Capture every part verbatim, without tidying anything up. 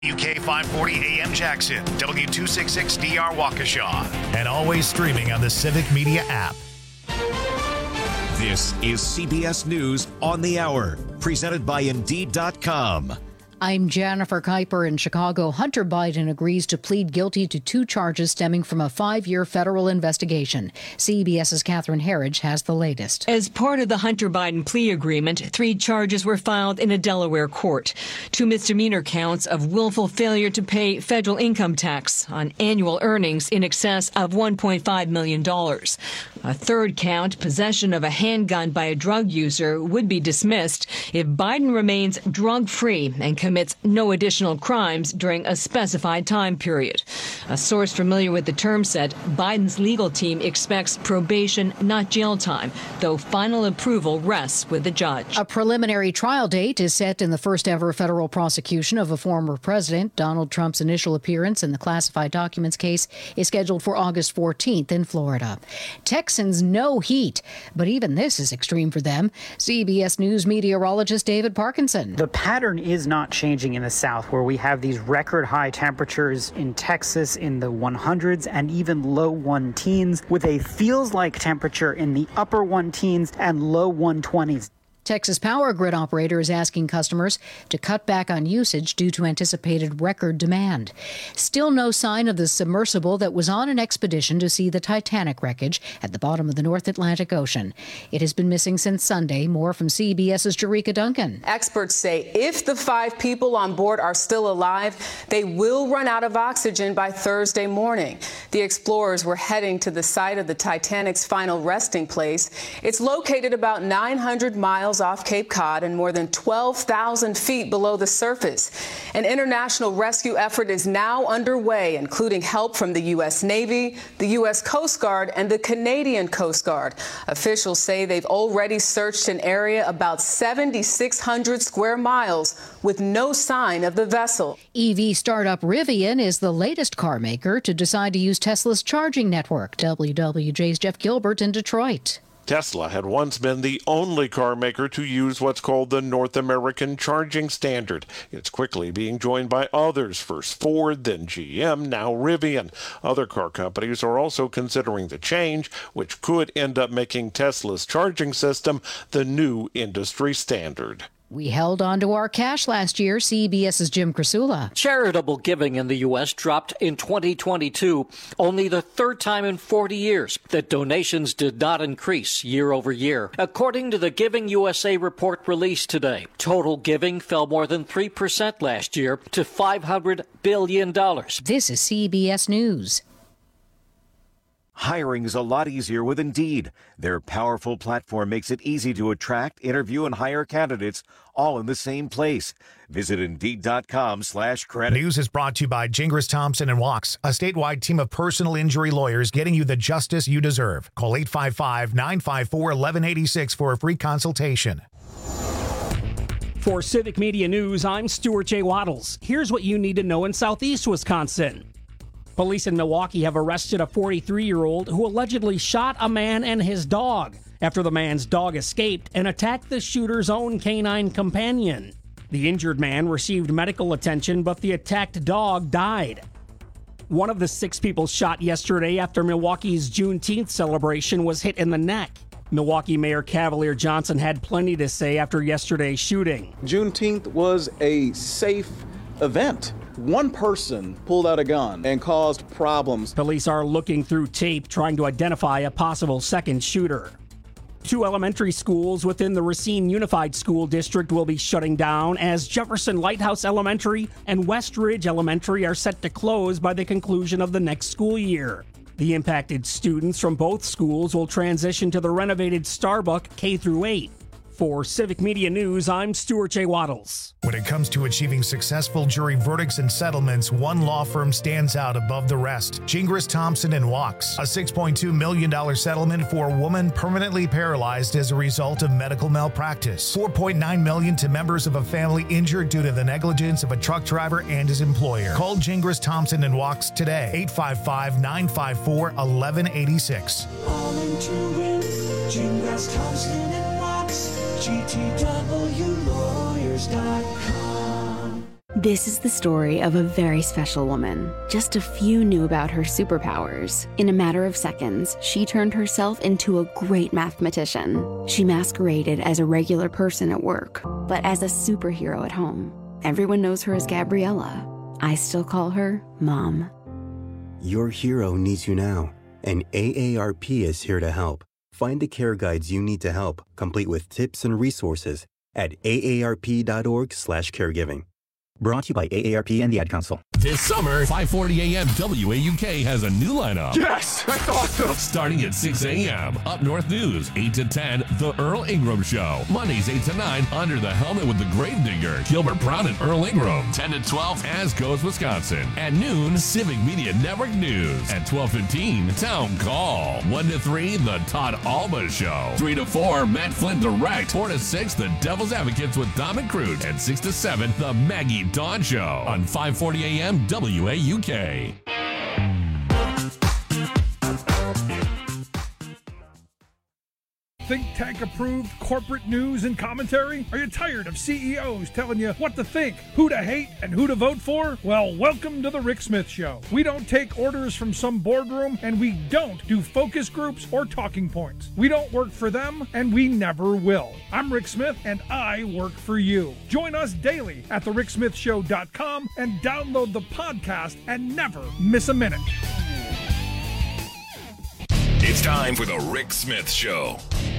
U K five forty A M Jackson, W two sixty-six D R Waukesha, and always streaming on the Civic Media app. This is C B S News on the Hour, presented by Indeed dot com. I'm Jennifer Kuiper in Chicago. Hunter Biden agrees to plead guilty to two charges stemming from a five-year federal investigation. CBS's Catherine Herridge has the latest. As part of the Hunter Biden plea agreement, three charges were filed in a Delaware court. Two misdemeanor counts of willful failure to pay federal income tax on annual earnings in excess of one point five million dollars. A third count, possession of a handgun by a drug user, would be dismissed if Biden remains drug-free and commits no additional crimes during a specified time period. A source familiar with the term said Biden's legal team expects probation, not jail time, though final approval rests with the judge. A preliminary trial date is set in the first ever federal prosecution of a former president. Donald Trump's initial appearance in the classified documents case is scheduled for August fourteenth in Florida. Texans no heat, but even this is extreme for them. C B S News meteorologist David Parkinson. The pattern is not changing in the South, where we have these record high temperatures in Texas in the one hundreds and even low one teens, with a feels like temperature in the upper one teens and low one twenties. Texas Power Grid operator is asking customers to cut back on usage due to anticipated record demand. Still no sign of the submersible that was on an expedition to see the Titanic wreckage at the bottom of the North Atlantic Ocean. It has been missing since Sunday. More from CBS's Jerika Duncan. Experts say if the five people on board are still alive, they will run out of oxygen by Thursday morning. The explorers were heading to the site of the Titanic's final resting place. It's located about nine hundred miles off Cape Cod and more than twelve thousand feet below the surface. An international rescue effort is now underway, including help from the U S Navy, the U S Coast Guard, and the Canadian Coast Guard. Officials say they've already searched an area about seven thousand six hundred square miles with no sign of the vessel. E V startup Rivian is the latest car maker to decide to use Tesla's charging network. W W J's Jeff Gilbert in Detroit. Tesla had once been the only car maker to use what's called the North American Charging Standard. It's quickly being joined by others, first Ford, then G M, now Rivian. Other car companies are also considering the change, which could end up making Tesla's charging system the new industry standard. We held on to our cash last year. CBS's Jim Krasula. Charitable giving in the U S dropped in twenty twenty-two, only the third time in forty years that donations did not increase year over year. According to the Giving U S A report released today, total giving fell more than three percent last year to five hundred billion dollars. This is C B S News. Hiring is a lot easier with Indeed. Their powerful platform makes it easy to attract, interview, and hire candidates all in the same place. Visit Indeed dot com slash credit. News is brought to you by Gingras Thompson and Wachs, a statewide team of personal injury lawyers getting you the justice you deserve. Call eight five five, nine five four, one one eight six for a free consultation. For Civic Media News, I'm Stuart J. Waddles. Here's what you need to know in Southeast Wisconsin. Police in Milwaukee have arrested a forty-three-year-old who allegedly shot a man and his dog after the man's dog escaped and attacked the shooter's own canine companion. The injured man received medical attention, but the attacked dog died. One of the six people shot yesterday after Milwaukee's Juneteenth celebration was hit in the neck. Milwaukee Mayor Cavalier Johnson had plenty to say after yesterday's shooting. Juneteenth was a safe event. One person pulled out a gun and caused problems. Police are looking through tape trying to identify a possible second shooter. Two elementary schools within the Racine Unified School District will be shutting down as Jefferson Lighthouse Elementary and West Ridge Elementary are set to close by the conclusion of the next school year. The impacted students from both schools will transition to the renovated Starbuck K through eight. For Civic Media News, I'm Stuart J. Waddles. When it comes to achieving successful jury verdicts and settlements, one law firm stands out above the rest. Gingras Thompson and Wachs, a six point two million dollars settlement for a woman permanently paralyzed as a result of medical malpractice. four point nine million dollars to members of a family injured due to the negligence of a truck driver and his employer. Call Gingras Thompson and Wachs today, eight five five, nine five four, one one eight six. All into it, Gingras Thompson and Wachs, G T W lawyers dot com. This is the story of a very special woman. Just a few knew about her superpowers. In a matter of seconds, she turned herself into a great mathematician. She masqueraded as a regular person at work, but as a superhero at home. Everyone knows her as Gabriella. I still call her Mom. Your hero needs you now, and A A R P is here to help. Find the care guides you need to help, complete with tips and resources at A A R P dot org slash caregiving. Brought to you by A A R P and the Ad Council. This summer, five forty a.m. W A U K has a new lineup. Yes! That's awesome! Starting at six a.m. Up North News, eight to ten, The Earl Ingram Show. Mondays, eight to nine, Under the Helmet with the Gravedigger, Gilbert Brown and Earl Ingram. ten to twelve, As Goes Wisconsin. At noon, Civic Media Network News. At twelve fifteen, Town Call. one to three, The Todd Alba Show. three to four, Matt Flynn Direct. four to six, The Devil's Advocates with Dom and Cruz. And six to seven, The Maggie Dawn Show. On five forty a.m. W A U K. Think tank approved corporate news and commentary? Are you tired of C E Os telling you what to think, who to hate, and who to vote for? Well, welcome to the Rick Smith Show. We don't take orders from some boardroom, and we don't do focus groups or talking points. We don't work for them, and we never will. I'm Rick Smith, and I work for you. Join us daily at the rick smith show dot com and download the podcast and never miss a minute. It's time for the Rick Smith Show.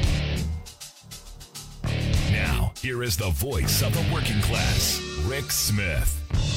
Now, here is the voice of the working class, Rick Smith.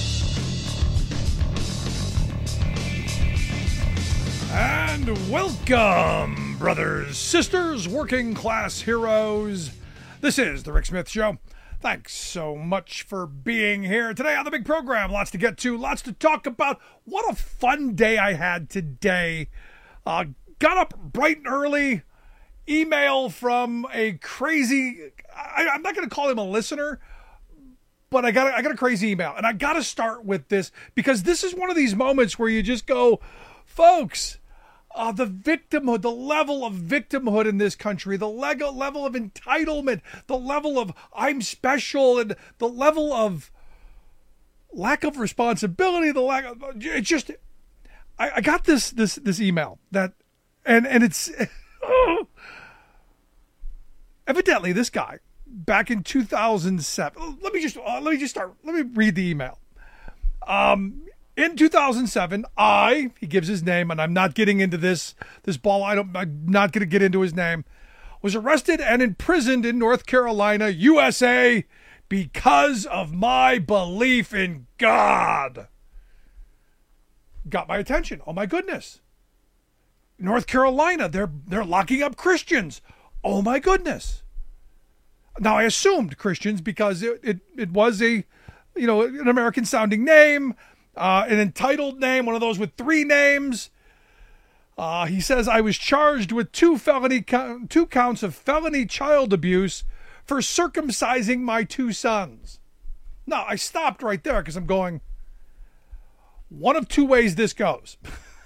And welcome, brothers, sisters, working class heroes. This is the Rick Smith Show. Thanks so much for being here today on the big program. Lots to get to, lots to talk about. What a fun day I had today. Uh, got up bright and early. Email from a crazy, I, I'm not going to call him a listener, but I got a, I got a crazy email. And I got to start with this because this is one of these moments where you just go, folks, uh, the victimhood, the level of victimhood in this country, the leg- level of entitlement, the level of I'm special, and the level of lack of responsibility, the lack of, it's just, I, I got this, this, this email that, and, and it's, oh, evidently, this guy back in two thousand seven. Let me just uh, let me just start. Let me read the email. Um, in two thousand seven, I he gives his name, and I'm not getting into this this ball. I don't. I'm not going to get into his name. Was arrested and imprisoned in North Carolina, U S A, because of my belief in God. Got my attention. Oh my goodness. North Carolina, they're they're locking up Christians. Oh my goodness. Now I assumed Christians because it, it, it was a, you know, an American sounding name, uh, an entitled name, one of those with three names. Uh, he says I was charged with two felony two counts of felony child abuse for circumcising my two sons. Now I stopped right there because I'm going, one of two ways this goes.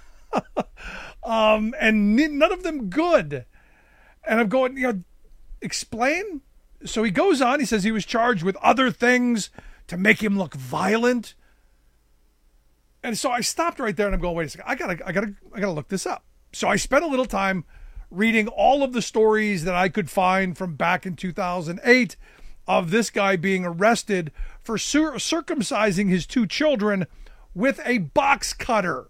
um, and none of them good. And I'm going, you know, explain? So he goes on, he says he was charged with other things to make him look violent. And so I stopped right there and I'm going, wait a second, I gotta, I gotta, I gotta look this up. So I spent a little time reading all of the stories that I could find from back in two thousand eight of this guy being arrested for cir- circumcising his two children with a box cutter.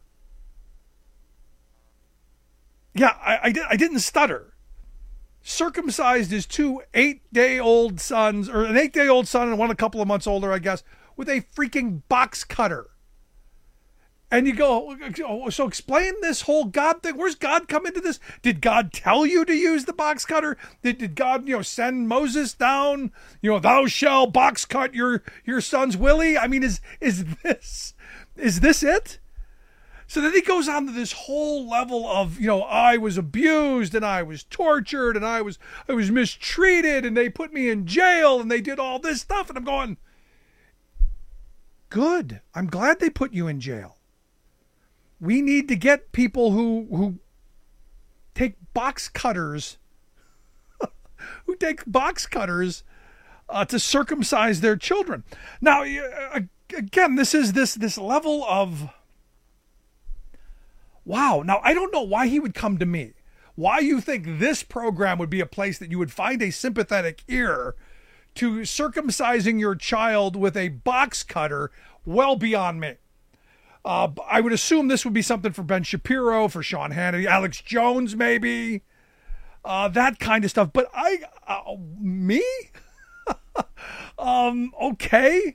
Yeah, I, I, did, I didn't stutter. Circumcised his two eight-day-old sons, or an eight-day-old son and one a couple of months older, I guess, with a freaking box cutter. And you go, so explain this whole God thing. Where's God come into this? Did God tell you to use the box cutter? Did, did God, you know, send Moses down? You know, thou shalt box cut your your son's Willie. I mean, is is this is this it? So then he goes on to this whole level of, you know, I was abused and I was tortured and I was I was mistreated and they put me in jail and they did all this stuff. And I'm going, good. I'm glad they put you in jail. We need to get people who who take box cutters, who take box cutters uh, to circumcise their children. Now, again, this is this this level of, wow. Now, I don't know why he would come to me. Why you think this program would be a place that you would find a sympathetic ear to circumcising your child with a box cutter, well beyond me. Uh, I would assume this would be something for Ben Shapiro, for Sean Hannity, Alex Jones, maybe, uh, that kind of stuff. But I, uh, me, um, okay.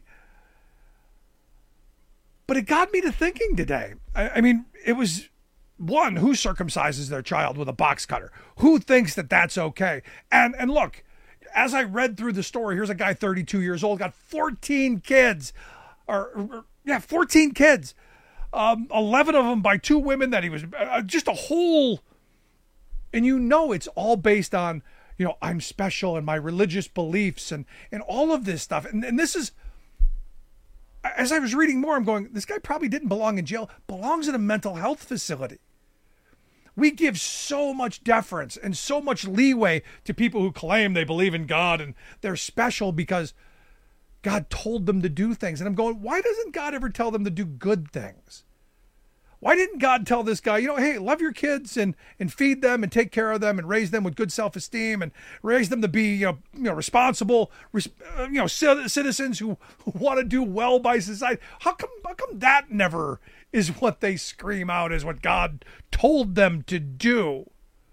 But it got me to thinking today. I, I mean, it was one, who circumcises their child with a box cutter? Who thinks that that's okay? And and look, as I read through the story, here's a guy thirty-two years old, got fourteen kids, or, or yeah, fourteen kids. Um, eleven of them by two women that he was uh, just a whole, and you know, it's all based on, you know, I'm special and my religious beliefs and, and all of this stuff. And, and this is, as I was reading more, I'm going, this guy probably didn't belong in jail, belongs in a mental health facility. We give so much deference and so much leeway to people who claim they believe in God and they're special because God told them to do things. And I'm going, why doesn't God ever tell them to do good things? Why didn't God tell this guy, you know, hey, love your kids and, and feed them and take care of them and raise them with good self-esteem and raise them to be, you know, you know responsible, res, uh, you know, citizens who, who want to do well by society. How come, how come that never is what they scream out as what God told them to do?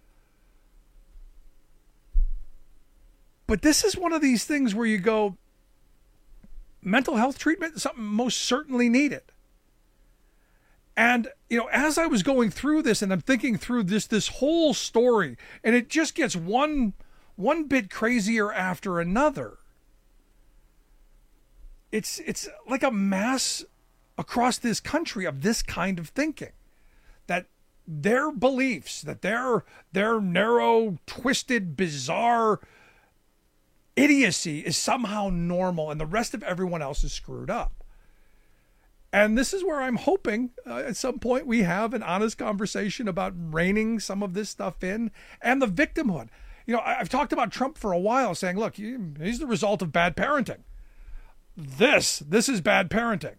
But this is one of these things where you go, mental health treatment is something most certainly needed. And, you know, as I was going through this and I'm thinking through this, this whole story, and it just gets one, one bit crazier after another. It's, it's like a mass across this country of this kind of thinking, that their beliefs, that their, their narrow, twisted, bizarre idiocy is somehow normal and the rest of everyone else is screwed up. And this is where I'm hoping uh, at some point we have an honest conversation about reining some of this stuff in and the victimhood. You know, I've talked about Trump for a while saying, look, he's the result of bad parenting. This, this is bad parenting.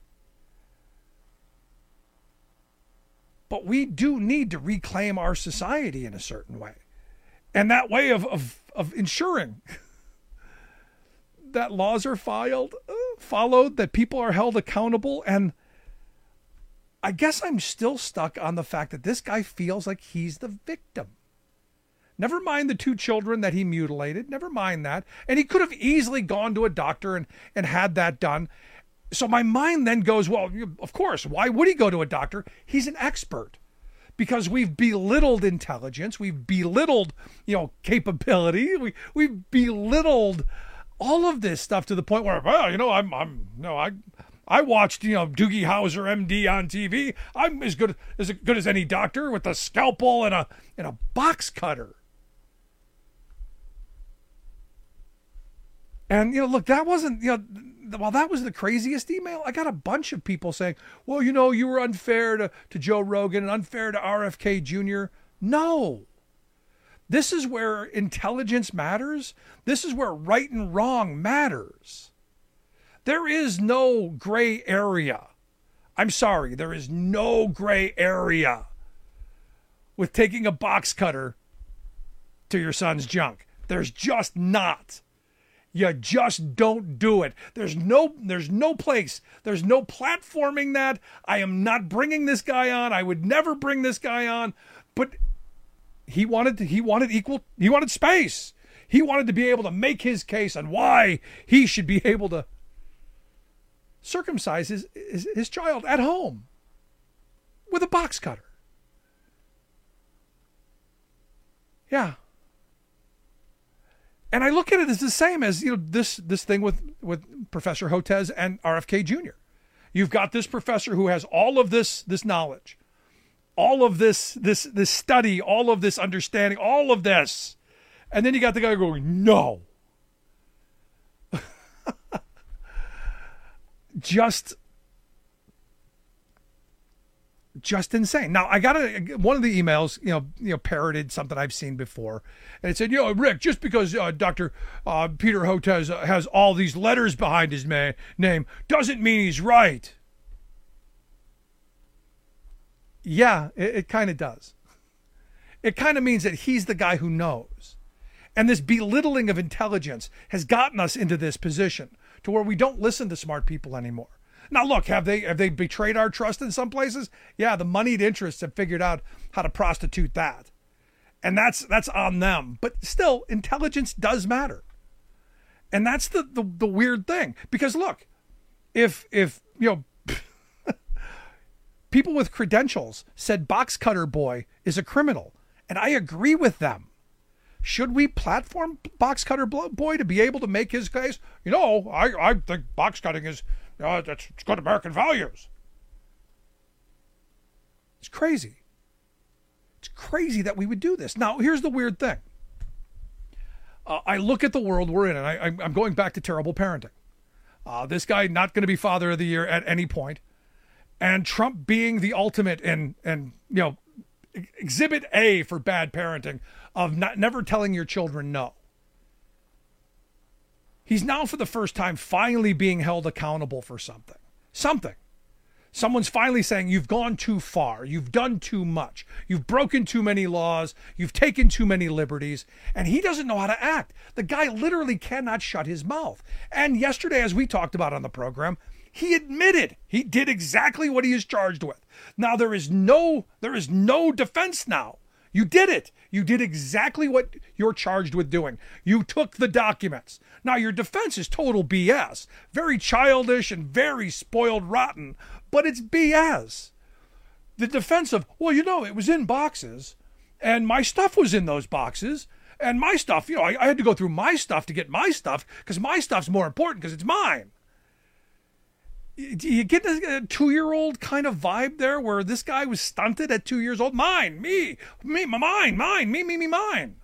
But we do need to reclaim our society in a certain way. And that way of, of, of ensuring that laws are filed, uh, followed, that people are held accountable. And I guess I'm still stuck on the fact that this guy feels like he's the victim. Never mind the two children that he mutilated. Never mind that. And he could have easily gone to a doctor and, and had that done. So my mind then goes, well, of course, why would he go to a doctor? He's an expert. Because we've belittled intelligence. We've belittled, you know, capability. We, we've belittled all of this stuff to the point where, well, you know, I'm, I'm, no, I, I watched, you know, Doogie Howser, M D on T V. I'm as good as good as any doctor with a scalpel and a and a box cutter. And you know, look, that wasn't, you know, while that was the craziest email, I got a bunch of people saying, well, you know, you were unfair to to Joe Rogan and unfair to R F K Junior No. This is where intelligence matters. This is where right and wrong matters. There is no gray area. I'm sorry, there is no gray area with taking a box cutter to your son's junk. There's just not. You just don't do it. There's no, there's no place. There's no platforming that. I am not bringing this guy on. I would never bring this guy on. But he wanted to, he wanted equal, he wanted space. He wanted to be able to make his case on why he should be able to circumcise his, his, his child at home with a box cutter. Yeah. And I look at it as the same as, you know, this, this thing with, with Professor Hotez and R F K Junior You've got this professor who has all of this, this knowledge, all of this, this, this study, all of this understanding, all of this. And then you got the guy going, no. Just, just insane. Now, I got a, one of the emails, you know, you know, parroted something I've seen before, and it said, you know, Rick, just because uh, Doctor Uh, Peter Hotez has all these letters behind his ma- name doesn't mean he's right. Yeah, it, it kind of does. It kind of means that he's the guy who knows. And this belittling of intelligence has gotten us into this position to where we don't listen to smart people anymore. Now, look, have they have they betrayed our trust in some places? Yeah, the moneyed interests have figured out how to prostitute that. And that's that's on them. But still, intelligence does matter. And that's the, the, the weird thing. Because look, if if you know people with credentials said Box Cutter Boy is a criminal, and I agree with them. Should we platform Box Cutter Boy to be able to make his case? You know, I, I think box cutting is uh, that's it's good American values. It's crazy. It's crazy that we would do this. Now, here's the weird thing. Uh, I look at the world we're in, and I, I'm going back to terrible parenting. Uh, this guy not going to be father of the year at any point, and Trump being the ultimate and and you know exhibit A for bad parenting of not never telling your children no. He's now for the first time finally being held accountable for something. Something. Someone's finally saying, you've gone too far. You've done too much. You've broken too many laws. You've taken too many liberties. And he doesn't know how to act. The guy literally cannot shut his mouth. And yesterday, as we talked about on the program, he admitted he did exactly what he is charged with. Now, there is no, there is no defense now. You did it. You did exactly what you're charged with doing. You took the documents. Now, your defense is total B S. Very childish and very spoiled rotten, but it's B S. The defense of, well, you know, it was in boxes, and my stuff was in those boxes, and my stuff, you know, I, I had to go through my stuff to get my stuff, because my stuff's more important because it's mine. Do you get a two-year-old kind of vibe there where this guy was stunted at two years old? Mine, me, me, mine, mine, me, me, me, mine.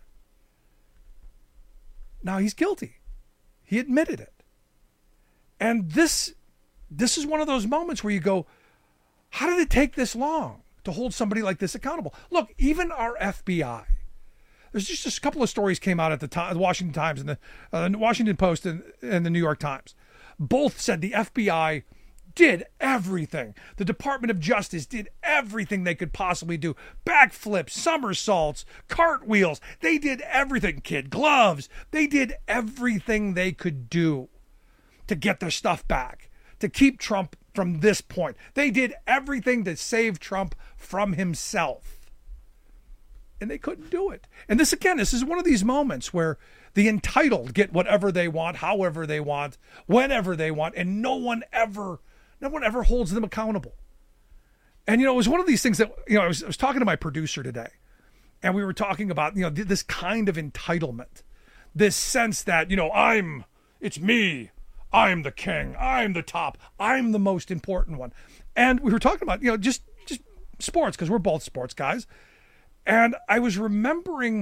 Now he's guilty. He admitted it. And this, this is one of those moments where you go, how did it take this long to hold somebody like this accountable? Look, even our F B I. There's just a couple of stories came out at the time, the Washington Times and the uh, Washington Post and, and the New York Times. Both said the F B I did everything. The Department of Justice did everything they could possibly do. Backflips, somersaults, cartwheels. They did everything. Kid gloves. They did everything they could do to get their stuff back, to keep Trump from this point. They did everything to save Trump from himself. And they couldn't do it. And this, again, this is one of these moments where the entitled get whatever they want, however they want, whenever they want, and no one ever, no one ever holds them accountable. And, you know, it was one of these things that, you know, I was, I was talking to my producer today, and we were talking about, you know, this kind of entitlement, this sense that, you know, I'm, it's me, I'm the king, I'm the top, I'm the most important one. And we were talking about, you know, just, just sports, because we're both sports guys. And I was remembering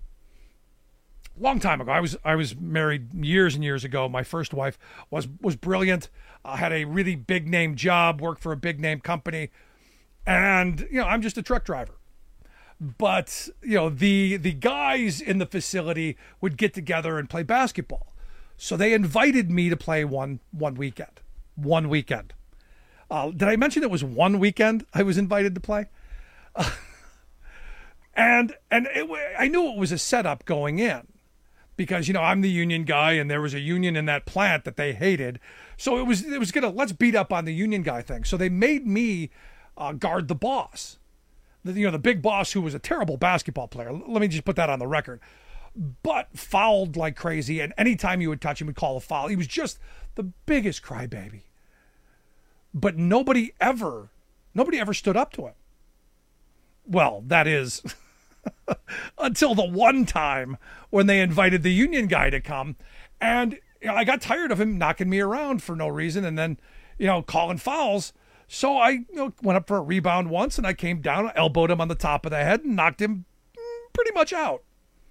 long time ago, I was I was married years and years ago. My first wife was was brilliant. I uh, had a really big name job, worked for a big name company, and you know I'm just a truck driver. But you know the the guys in the facility would get together and play basketball, so they invited me to play one one weekend. One weekend. Uh, did I mention it was one weekend I was invited to play? Uh, and and it, I knew it was a setup going in. Because, you know, I'm the union guy and there was a union in that plant that they hated. So it was, it was going to, let's beat up on the union guy thing. So they made me uh, guard the boss. The, you know, the big boss who was a terrible basketball player. Let me just put that on the record. But fouled like crazy. And anytime you would touch him, would call a foul. He was just the biggest crybaby. But nobody ever, nobody ever stood up to him. Well, that is... until the one time when they invited the union guy to come, and you know, I got tired of him knocking me around for no reason and then, you know, calling fouls. So I, you know, went up for a rebound once and I came down, elbowed him on the top of the head and knocked him pretty much out.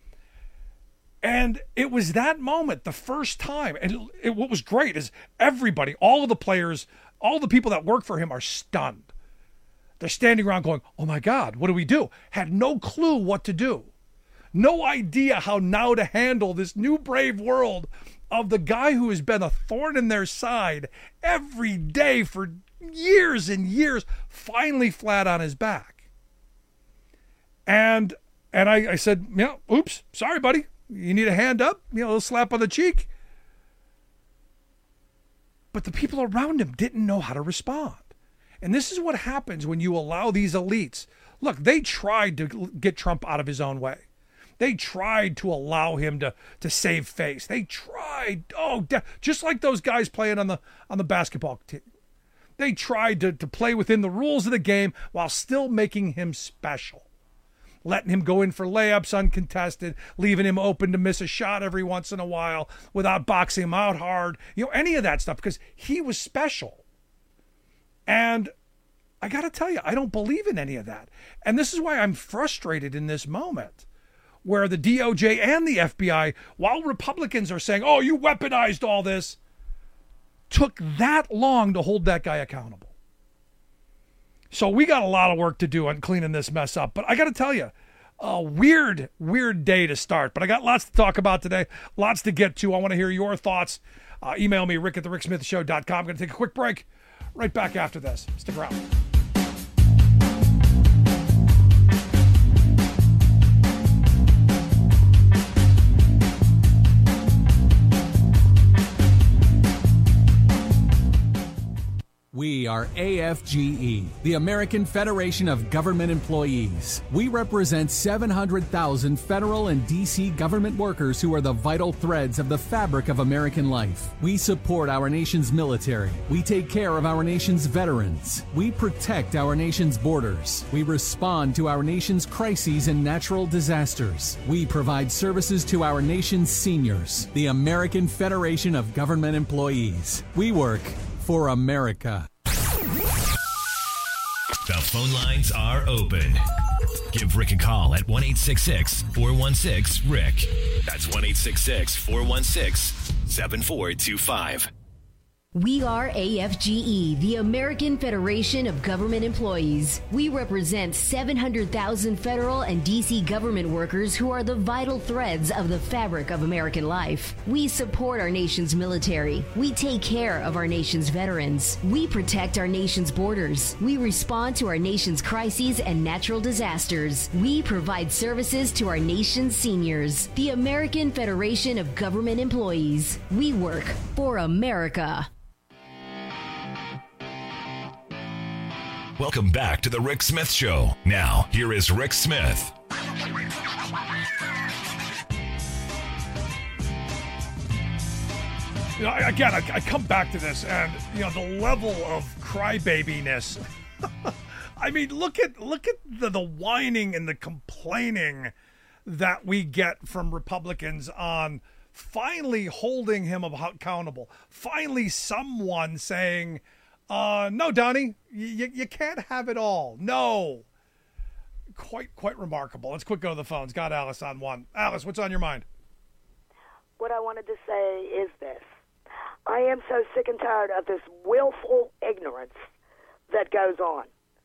And it was that moment, the first time. And it, it, what was great is everybody, all of the players, all the people that work for him are stunned. They're standing around going, oh my God, what do we do? Had no clue what to do. No idea how now to handle this new brave world of the guy who has been a thorn in their side every day for years and years, finally flat on his back. And and I, I said, you know, oops, sorry, buddy. You need a hand up, you know, a little slap on the cheek. But the people around him didn't know how to respond. And this is what happens when you allow these elites. Look, they tried to get Trump out of his own way. They tried to allow him to, to save face. They tried, oh, just like those guys playing on the on the basketball team. They tried to, to play within the rules of the game while still making him special. Letting him go in for layups uncontested, leaving him open to miss a shot every once in a while without boxing him out hard. You know, any of that stuff, because he was special. And I got to tell you, I don't believe in any of that. And this is why I'm frustrated in this moment, where the D O J and the F B I, while Republicans are saying, oh, you weaponized all this, took that long to hold that guy accountable. So we got a lot of work to do on cleaning this mess up. But I got to tell you, a weird, weird day to start. But I got lots to talk about today, lots to get to. I want to hear your thoughts. Uh, email me, rick at the rick smith show dot com. I'm going to take a quick break. Right back after this. Stick around. We are A F G E, the American Federation of Government Employees. We represent seven hundred thousand federal and D C government workers who are the vital threads of the fabric of American life. We support our nation's military. We take care of our nation's veterans. We protect our nation's borders. We respond to our nation's crises and natural disasters. We provide services to our nation's seniors. The American Federation of Government Employees. We work for America. The phone lines are open. Give Rick a call at one eight six six, four one six, Rick. That's one eight six six, four one six, seven four two five. We are A F G E, the American Federation of Government Employees. We represent seven hundred thousand federal and D C government workers who are the vital threads of the fabric of American life. We support our nation's military. We take care of our nation's veterans. We protect our nation's borders. We respond to our nation's crises and natural disasters. We provide services to our nation's seniors. The American Federation of Government Employees. We work for America. Welcome back to the Rick Smith Show. Now, here is Rick Smith. You know, again, I, I come back to this, and you know the level of crybabiness. I mean, look at look at the, the whining and the complaining that we get from Republicans on finally holding him accountable. Finally, someone saying, Uh, no, Donnie, you, you can't have it all. No. Quite, quite remarkable. Let's quick go to the phones. Got Alice on one. Alice, what's on your mind? What I wanted to say is this. I am so sick and tired of this willful ignorance that goes on.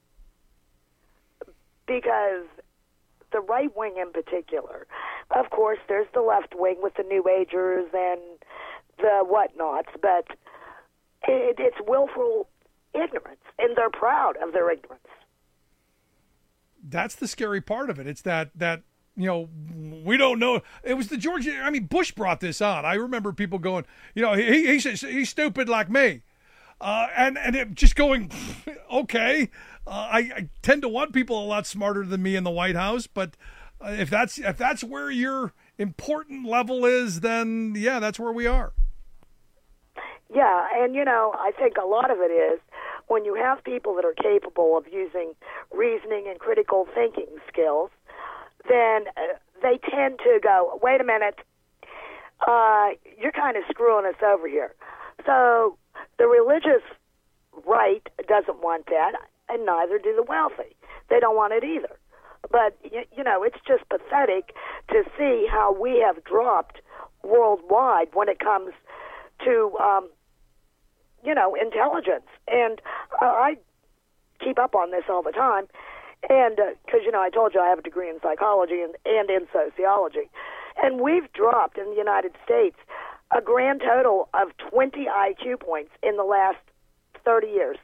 Because the right wing in particular, of course, there's the left wing with the New Agers and the whatnots, but it, it's willful ignorance, and they're proud of their ignorance. That's the scary part of it. It's that, that you know, we don't know. It was the George, I mean, Bush brought this on. I remember people going, you know, he, he's, he's stupid like me. Uh, and, and it just going, okay. Uh, I, I tend to want people a lot smarter than me in the White House, but uh, if that's if that's where your important level is, then, yeah, that's where we are. Yeah, and, you know, I think a lot of it is when you have people that are capable of using reasoning and critical thinking skills, then uh, they tend to go, wait a minute, uh, you're kind of screwing us over here. So the religious right doesn't want that, and neither do the wealthy. They don't want it either. But, you know, it's just pathetic to see how we have dropped worldwide when it comes to, um, you know, intelligence. And uh, I keep up on this all the time. And because, uh, you know, I told you I have a degree in psychology and, and in sociology. And we've dropped in the United States a grand total of twenty I Q points in the last thirty years.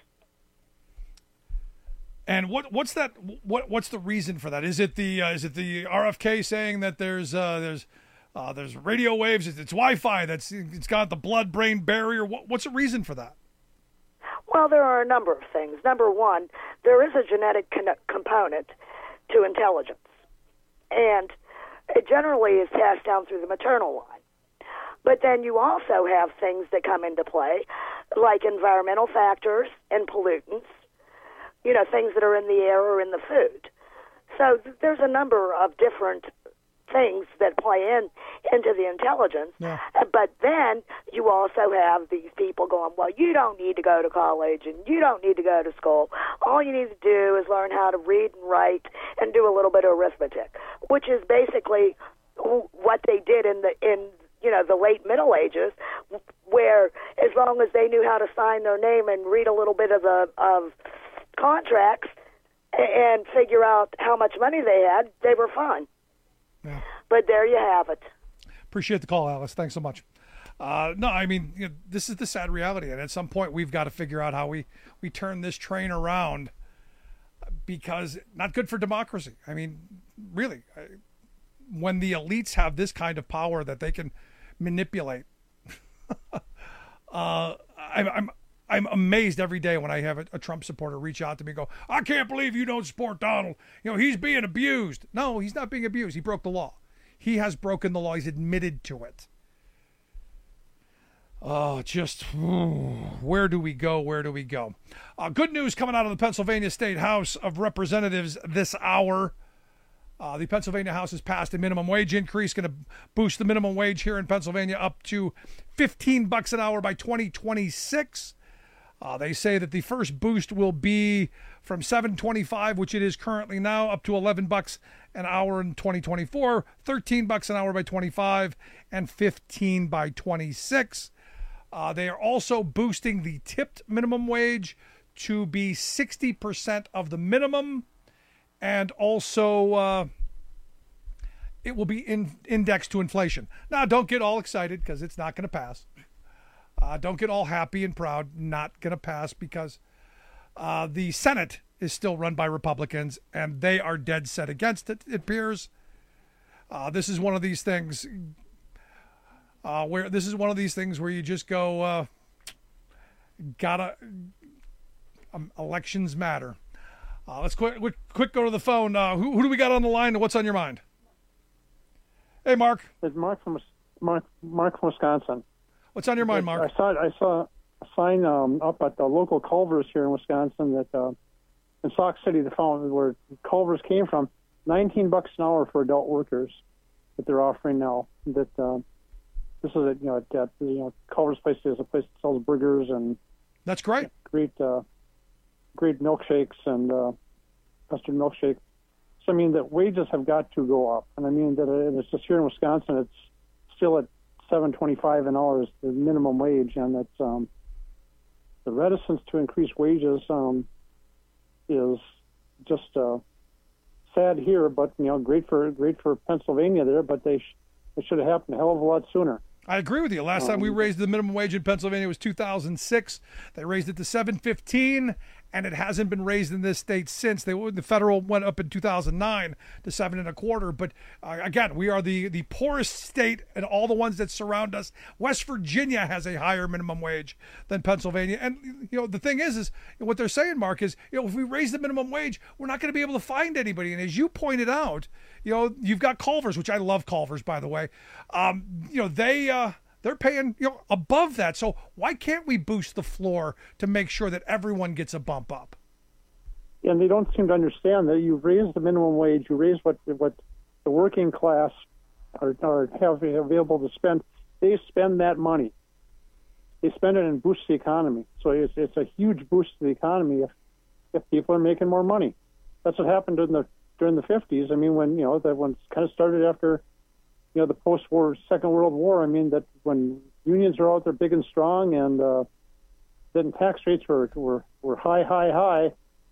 And what what's that? What what's the reason for that? Is it the uh, is it the R F K saying that there's uh, there's uh, there's radio waves? It's, it's Wi-Fi that's it's got the blood-brain barrier. What, what's the reason for that? Well, there are a number of things. Number one, there is a genetic con- component to intelligence, and it generally is passed down through the maternal line. But then you also have things that come into play, like environmental factors and pollutants, you know, things that are in the air or in the food. So th- there's a number of different things that play in into the intelligence. Yeah. Uh, but then you also have these people going, well, you don't need to go to college and you don't need to go to school. All you need to do is learn how to read and write and do a little bit of arithmetic, which is basically what they did in the in you know the late Middle Ages, where as long as they knew how to sign their name and read a little bit of the of contracts and figure out how much money they had, they were fine. Yeah. But there you have it. Appreciate the call, Alice. Thanks so much. Uh, no, I mean, you know, this is the sad reality, and at some point we've got to figure out how we, we turn this train around, because not good for democracy. I mean, really, I, when the elites have this kind of power that they can manipulate, uh, I'm, I'm I'm amazed every day when I have a, a Trump supporter reach out to me and go, I can't believe you don't support Donald. You know, he's being abused. No, he's not being abused. He broke the law. He has broken the law. He's admitted to it. Oh, just where do we go? Where do we go? Uh, good news coming out of the Pennsylvania State House of Representatives this hour. Uh, the Pennsylvania House has passed a minimum wage increase, going to boost the minimum wage here in Pennsylvania up to fifteen bucks an hour by twenty twenty-six. Uh, they say that the first boost will be from seven twenty-five, which it is currently now, up to eleven bucks an hour in twenty twenty-four, thirteen bucks an hour by twenty-five, and fifteen by twenty-six. Uh, they are also boosting the tipped minimum wage to be sixty percent of the minimum, and also uh, it will be in, indexed to inflation. Now, don't get all excited because it's not going to pass. Uh, don't get all happy and proud. Not going to pass because uh, the Senate is still run by Republicans, and they are dead set against it, it appears. Uh, this is one of these things uh, where this is one of these things where you just go, uh, gotta, um, elections matter. Uh, let's quick, quick, quick go to the phone. Uh, who, who do we got on the line, and what's on your mind? Hey, Mark. It's Mark from Mark, Mark from Wisconsin. What's on your mind, Mark? I saw I saw a sign um, up at the local Culver's here in Wisconsin that uh, in Sauk City, the phone where Culver's came from, nineteen bucks an hour for adult workers that they're offering now. That uh, this is a, you know at, you know Culver's place is a place that sells burgers and that's great, great uh, great milkshakes and uh, custard milkshake. So I mean that wages have got to go up, and I mean that uh, it's just here in Wisconsin, it's still at seven twenty-five an hour is the minimum wage, and it's um, the reticence to increase wages um, is just uh, sad here, but you know, great for great for Pennsylvania there. But they sh- it should have happened a hell of a lot sooner. I agree with you. Last um, time we raised the minimum wage in Pennsylvania was two thousand six. They raised it to seven fifteen, and it hasn't been raised in this state since. They the federal went up in two thousand nine to seven and a quarter. But uh, again, we are the the poorest state, and all the ones that surround us. West Virginia has a higher minimum wage than Pennsylvania. And you know the thing is, is what they're saying, Mark, is you know if we raise the minimum wage, we're not going to be able to find anybody. And as you pointed out, you know you've got Culver's, which I love Culver's, by the way. Um, you know they. Uh, They're paying, you know, above that. So why can't we boost the floor to make sure that everyone gets a bump up? And they don't seem to understand that you've raised the minimum wage, you raised what what the working class are, are have available to spend. They spend that money. They spend it and boost the economy. So it's it's a huge boost to the economy if if people are making more money. That's what happened during the during the fifties. I mean, when you know that when it kind of started after. You know, the post-war Second World War, I mean, that when unions are out there big and strong and uh, then tax rates were, were, were high, high, high,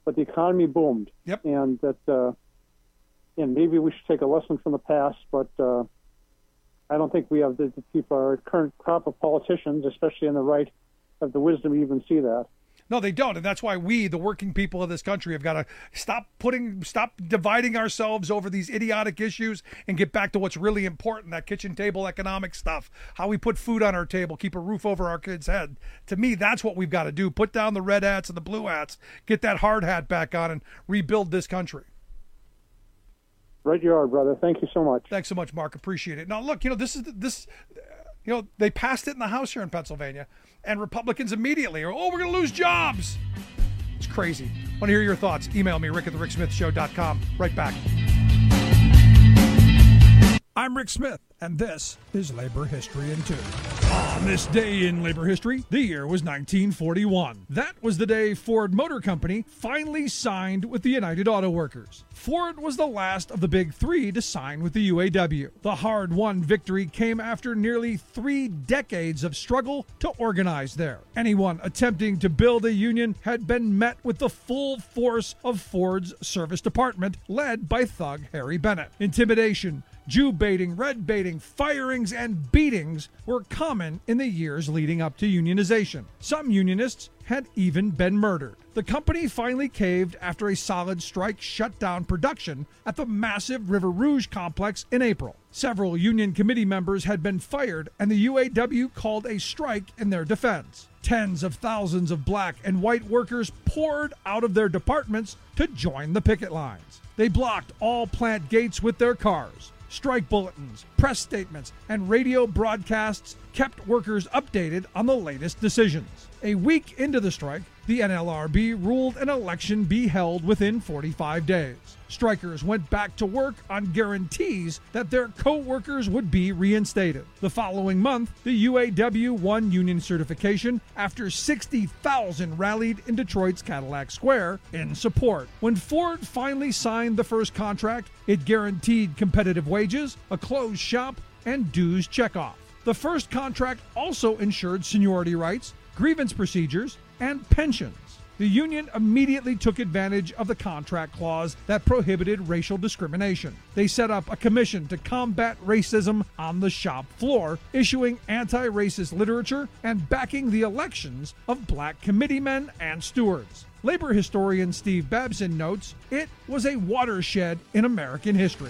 but the economy boomed. Yep. And that, uh, and maybe we should take a lesson from the past, but uh, I don't think we have to keep our current crop of politicians, especially on the right, have the wisdom to even see that. No, they don't, and that's why we, the working people of this country, have got to stop putting, stop dividing ourselves over these idiotic issues and get back to what's really important, that kitchen table economic stuff, how we put food on our table, keep a roof over our kids' head. To me, that's what we've got to do. Put down the red hats and the blue hats, get that hard hat back on, and rebuild this country. Right you are, brother. Thank you so much. Thanks so much, Mark. Appreciate it. Now, look, you know, this is this, you know, they passed it in the House here in Pennsylvania, and Republicans immediately are, oh, we're going to lose jobs. It's crazy. Want to hear your thoughts? Email me, rick at the rick smith show dot com. Right back. I'm Rick Smith, and this is Labor History in Two. On this day in labor history, the year was nineteen forty-one. That was the day Ford Motor Company finally signed with the United Auto Workers. Ford was the last of the big three to sign with the U A W. The hard-won victory came after nearly three decades of struggle to organize there. Anyone attempting to build a union had been met with the full force of Ford's service department, led by thug Harry Bennett. Intimidation, Jew baiting, red baiting, firings, and beatings were common in the years leading up to unionization. Some unionists had even been murdered. The company finally caved after a solid strike shut down production at the massive River Rouge complex in April. Several union committee members had been fired, and the U A W called a strike in their defense. Tens of thousands of black and white workers poured out of their departments to join the picket lines. They blocked all plant gates with their cars. Strike bulletins, press statements, and radio broadcasts kept workers updated on the latest decisions. A week into the strike, the N L R B ruled an election be held within forty-five days. Strikers went back to work on guarantees that their co-workers would be reinstated. The following month, the U A W won union certification after sixty thousand rallied in Detroit's Cadillac Square in support. When Ford finally signed the first contract, it guaranteed competitive wages, a closed shop, and dues checkoff. The first contract also ensured seniority rights, grievance procedures, and pensions. The union immediately took advantage of the contract clause that prohibited racial discrimination. They set up a commission to combat racism on the shop floor, issuing anti-racist literature and backing the elections of black committeemen and stewards. Labor historian Steve Babson notes, it was a watershed in American history.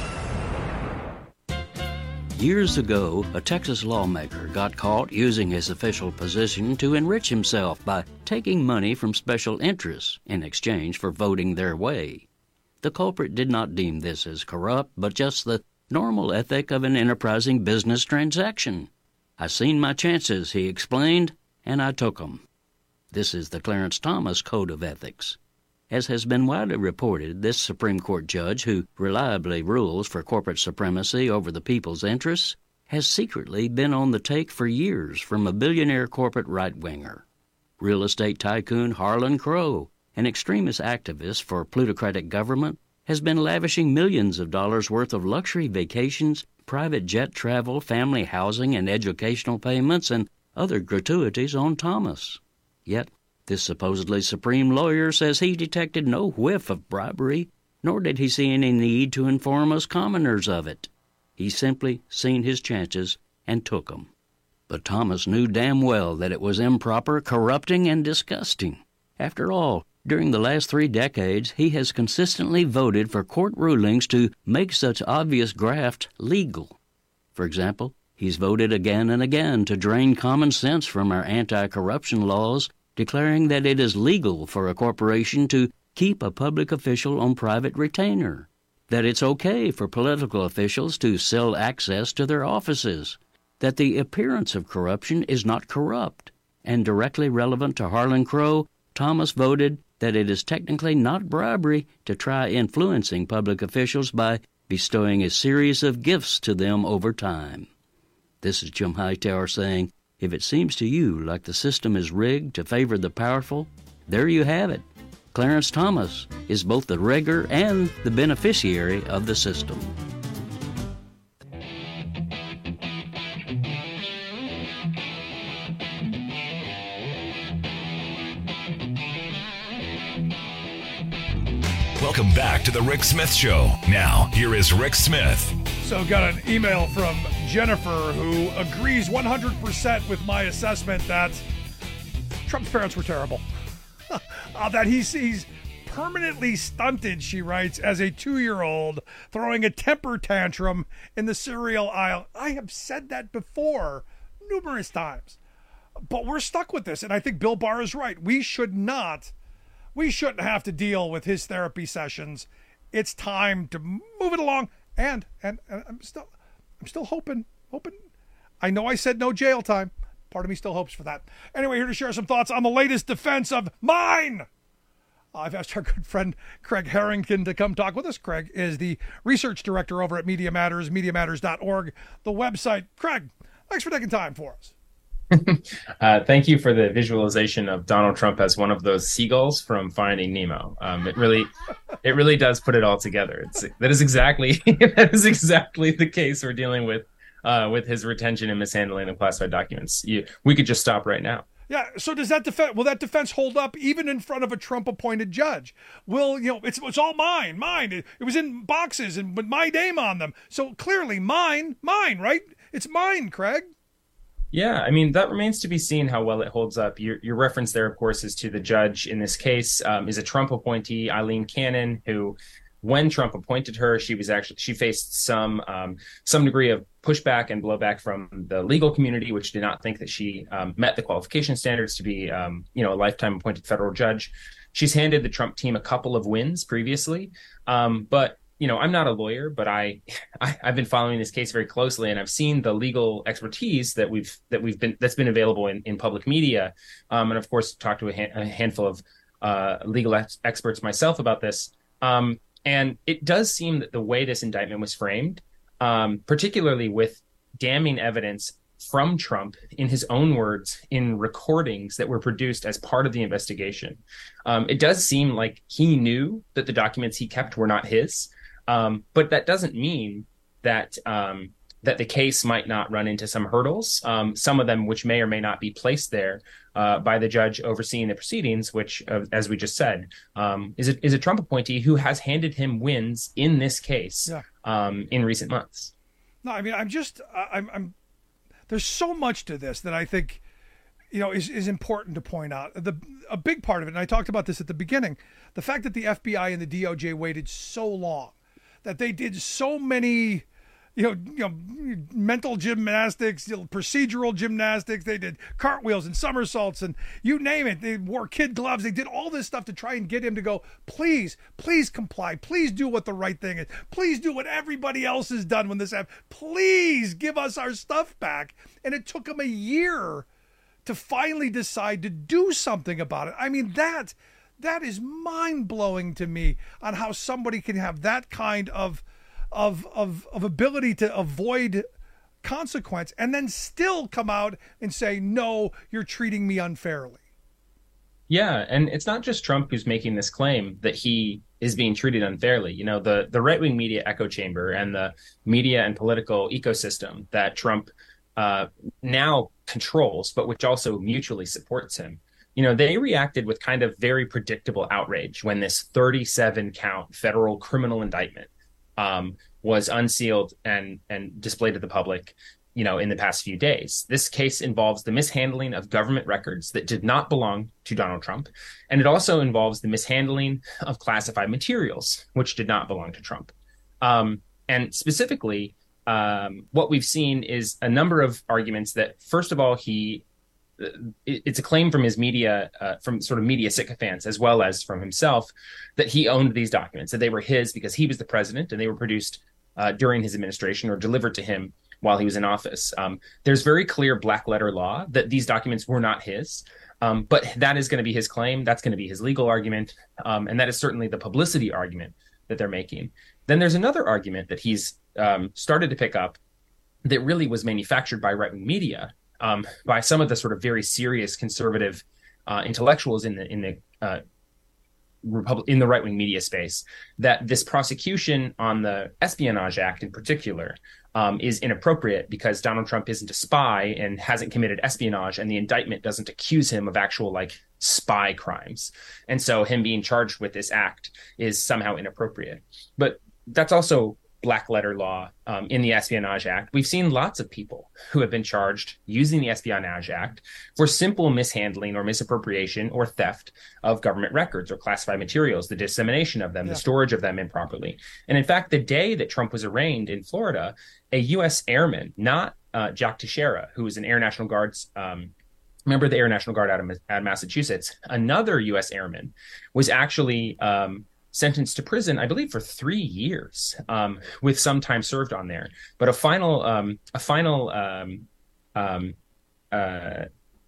Years ago, a Texas lawmaker got caught using his official position to enrich himself by taking money from special interests in exchange for voting their way. The culprit did not deem this as corrupt, but just the normal ethic of an enterprising business transaction. I seen my chances, he explained, and I took 'em. This is the Clarence Thomas Code of Ethics. As has been widely reported, this Supreme Court judge, who reliably rules for corporate supremacy over the people's interests, has secretly been on the take for years from a billionaire corporate right-winger. Real estate tycoon Harlan Crow, an extremist activist for plutocratic government, has been lavishing millions of dollars worth of luxury vacations, private jet travel, family housing, and educational payments, and other gratuities on Thomas. Yet, this supposedly supreme lawyer says he detected no whiff of bribery, nor did he see any need to inform us commoners of it. He simply seen his chances and took 'em. But Thomas knew damn well that it was improper, corrupting, and disgusting. After all, during the last three decades, he has consistently voted for court rulings to make such obvious graft legal. For example, he's voted again and again to drain common sense from our anti-corruption laws, declaring that it is legal for a corporation to keep a public official on private retainer, that it's okay for political officials to sell access to their offices, that the appearance of corruption is not corrupt, and directly relevant to Harlan Crow, Thomas voted that it is technically not bribery to try influencing public officials by bestowing a series of gifts to them over time. This is Jim Hightower saying, if it seems to you like the system is rigged to favor the powerful, there you have it. Clarence Thomas is both the rigger and the beneficiary of the system. Welcome back to the Rick Smith Show. Now, here is Rick Smith. So got an email from Jennifer who agrees one hundred percent with my assessment that Trump's parents were terrible. uh, that he's, he's permanently stunted, she writes, as a two-year-old throwing a temper tantrum in the cereal aisle. I have said that before numerous times. But we're stuck with this, and I think Bill Barr is right. We should not... We shouldn't have to deal with his therapy sessions. It's time to move it along. And, and and I'm still I'm still hoping, hoping. I know I said no jail time. Part of me still hopes for that. Anyway, here to share some thoughts on the latest defense of mine. I've asked our good friend Craig Harrington to come talk with us. Craig is the research director over at Media Matters, media matters dot org, the website. Craig, thanks for taking time for us. uh, thank you for the visualization of Donald Trump as one of those seagulls from Finding Nemo. Um, it really, it really does put it all together. It's, that is exactly that is exactly the case we're dealing with uh, with his retention and mishandling of classified documents. You, we could just stop right now. Yeah. So does that defense? Will that defense hold up even in front of a Trump-appointed judge? Will you know? It's it's all mine, mine. It, it was in boxes and with my name on them. So clearly, mine, mine, right? It's mine, Craig. Yeah, I mean, that remains to be seen how well it holds up. Your, your reference there, of course, is to the judge in this case, um, is a Trump appointee, Eileen Cannon, who, when Trump appointed her, she was actually she faced some um, some degree of pushback and blowback from the legal community, which did not think that she um, met the qualification standards to be, um, you know, a lifetime appointed federal judge. She's handed the Trump team a couple of wins previously, um, but you know, I'm not a lawyer, but I, I I've been following this case very closely, and I've seen the legal expertise that we've that we've been that's been available in, in public media, um, and of course talked to a, ha- a handful of uh, legal ex- experts myself about this. Um, and it does seem that the way this indictment was framed, um, particularly with damning evidence from Trump, in his own words, in recordings that were produced as part of the investigation, um, it does seem like he knew that the documents he kept were not his. Um, but that doesn't mean that um, that the case might not run into some hurdles, um, some of them which may or may not be placed there uh, by the judge overseeing the proceedings, which, uh, as we just said, um, is, a, is a Trump appointee who has handed him wins in this case yeah. um, in recent months. No, I mean, I'm just, I'm, I'm, there's so much to this that I think, you know, is, is important to point out. The a big part of it, and I talked about this at the beginning, the fact that the F B I and the D O J waited so long, that they did so many, you know, you know, mental gymnastics, you know, procedural gymnastics. They did cartwheels and somersaults and you name it. They wore kid gloves. They did all this stuff to try and get him to go, please, please comply. Please do what the right thing is. Please do what everybody else has done when this happened. Please give us our stuff back. And it took him a year to finally decide to do something about it. I mean, that... That is mind-blowing to me on how somebody can have that kind of, of of of ability to avoid consequence and then still come out and say, no, you're treating me unfairly. Yeah, and it's not just Trump who's making this claim that he is being treated unfairly. You know, the, the right-wing media echo chamber and the media and political ecosystem that Trump uh, now controls, but which also mutually supports him. You know, they reacted with kind of very predictable outrage when this thirty-seven count federal criminal indictment um, was unsealed and and displayed to the public, you know, in the past few days. This case involves the mishandling of government records that did not belong to Donald Trump. And it also involves the mishandling of classified materials, which did not belong to Trump. Um, and specifically, um, what we've seen is a number of arguments that, first of all, he it's a claim from his media, uh, from sort of media sycophants, as well as from himself, that he owned these documents, that they were his because he was the president and they were produced uh, during his administration or delivered to him while he was in office. Um, there's very clear black letter law that these documents were not his, um, but that is going to be his claim. That's going to be his legal argument. Um, and that is certainly the publicity argument that they're making. Then there's another argument that he's um, started to pick up that really was manufactured by right-wing media, Um, by some of the sort of very serious conservative uh, intellectuals in the in the uh, Republic in the right wing media space, that this prosecution on the Espionage Act in particular um, is inappropriate because Donald Trump isn't a spy and hasn't committed espionage, and the indictment doesn't accuse him of actual like spy crimes. And so him being charged with this act is somehow inappropriate. But that's also black letter law um, in the Espionage Act. We've seen lots of people who have been charged using the Espionage Act for simple mishandling or misappropriation or theft of government records or classified materials, the dissemination of them, yeah. the storage of them improperly. And in fact, the day that Trump was arraigned in Florida, a U S airman, not uh, Jack Teixeira, who was an Air National Guard's um, member of the Air National Guard out of, out of Massachusetts, another U S airman was actually um, sentenced to prison, I believe, for three years, um, with some time served on there. But a final, um, a final um, um, uh,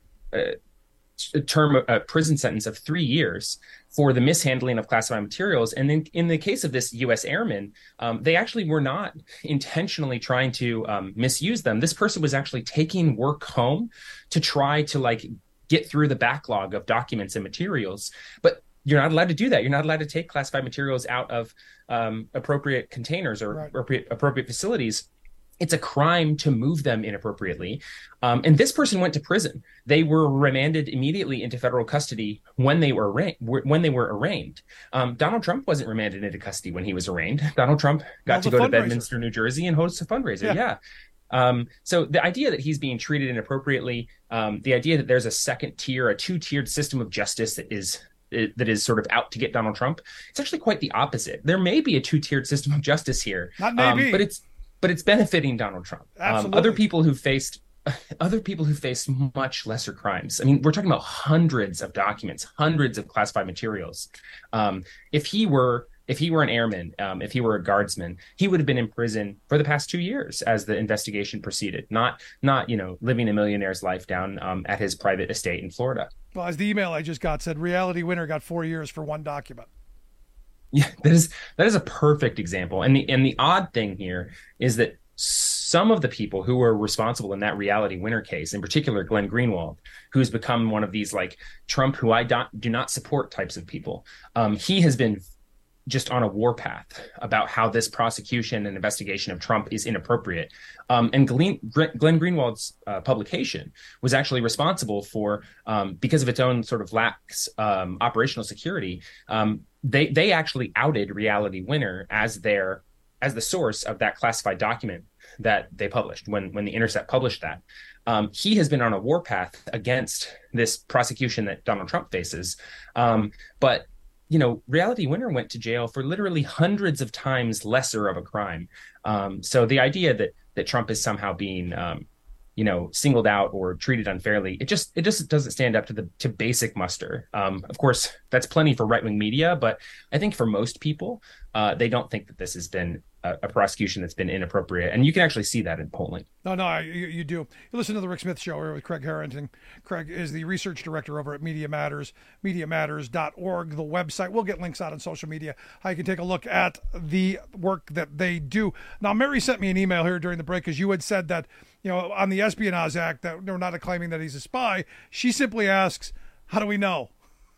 uh, term, a prison sentence of three years for the mishandling of classified materials. And then, in the case of this U S airman, um, they actually were not intentionally trying to um, misuse them. This person was actually taking work home to try to like get through the backlog of documents and materials, but you're not allowed to do that. You're not allowed to take classified materials out of um, appropriate containers or right. appropriate, appropriate facilities. It's a crime to move them inappropriately. Um, and this person went to prison. They were remanded immediately into federal custody when they were arra- when they were arraigned. Um, Donald Trump wasn't remanded into custody when he was arraigned. Donald Trump got well, to go to Bedminster, New Jersey, and host a fundraiser. Yeah. yeah. Um, so the idea that he's being treated inappropriately, um, the idea that there's a second tier, a two-tiered system of justice that is that is sort of out to get Donald Trump, it's actually quite the opposite. There may be a two-tiered system of justice here, Not maybe. Um, but it's but it's benefiting Donald Trump. Um, other people who faced other people who faced much lesser crimes. I mean, we're talking about hundreds of documents, hundreds of classified materials. Um, if he were if he were an airman, um, if he were a guardsman, he would have been in prison for the past two years as the investigation proceeded. Not not you know living a millionaire's life down um, at his private estate in Florida. Well, as the email I just got said, Reality Winner got four years for one document. Yeah, that is that is a perfect example. And the and the odd thing here is that some of the people who were responsible in that Reality Winner case, in particular Glenn Greenwald, who's become one of these like Trump who I do, do not support types of people, um, he has been just on a warpath about how this prosecution and investigation of Trump is inappropriate. Um, and Glenn, Glenn Greenwald's uh, publication was actually responsible for, um, because of its own sort of lax um, operational security, um, they they actually outed Reality Winner as their as the source of that classified document that they published when when The Intercept published that. Um, he has been on a warpath against this prosecution that Donald Trump faces, um, but. You know, Reality Winner went to jail for literally hundreds of times lesser of a crime. Um, so the idea that that Trump is somehow being, um, you know, singled out or treated unfairly, it just it just doesn't stand up to the to basic muster. Um, of course, that's plenty for right wing media, but I think for most people, uh, they don't think that this has been a, a prosecution that's been inappropriate, and you can actually see that in polling. No, no, you, you do. You listen to the Rick Smith Show here with Craig Harrington. Craig is the research director over at Media Matters, media matters dot org, the website. We'll get links out on social media how you can take a look at the work that they do. Now, Mary sent me an email here during the break because you had said that, you know, on the Espionage Act that they're not claiming that he's a spy. She simply asks, how do we know?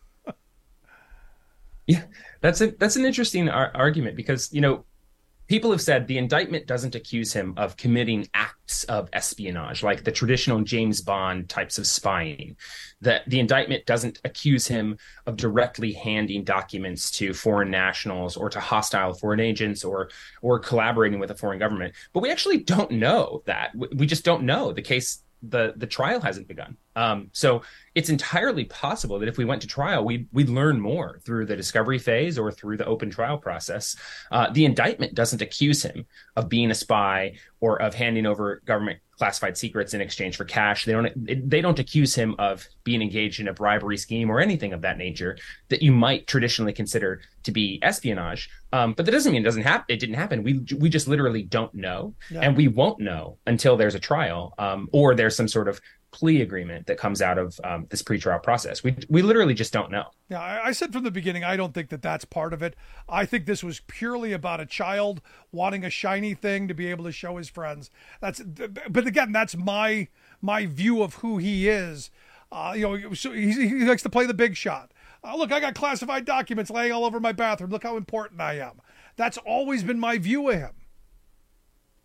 Yeah, that's a that's an interesting ar- argument because, you know, people have said the indictment doesn't accuse him of committing acts of espionage, like the traditional James Bond types of spying. That the indictment doesn't accuse him of directly handing documents to foreign nationals or to hostile foreign agents or or collaborating with a foreign government. But we actually don't know that. We just don't know. The case, the the trial hasn't begun. Um, so it's entirely possible that if we went to trial, we'd, we'd learn more through the discovery phase or through the open trial process. Uh, the indictment doesn't accuse him of being a spy or of handing over government classified secrets in exchange for cash. They don't they don't accuse him of being engaged in a bribery scheme or anything of that nature that you might traditionally consider to be espionage. Um, but that doesn't mean it doesn't happen. It didn't happen. We we just literally don't know, yeah. And we won't know until there's a trial um, or there's some sort of plea agreement that comes out of um, this pretrial process. We we literally just don't know. Yeah, I, I said from the beginning, I don't think that that's part of it. I think this was purely about a child wanting a shiny thing to be able to show his friends. That's, but again, that's my my view of who he is. Uh, you know, so he, he likes to play the big shot. Uh, look, I got classified documents laying all over my bathroom. Look how important I am. That's always been my view of him.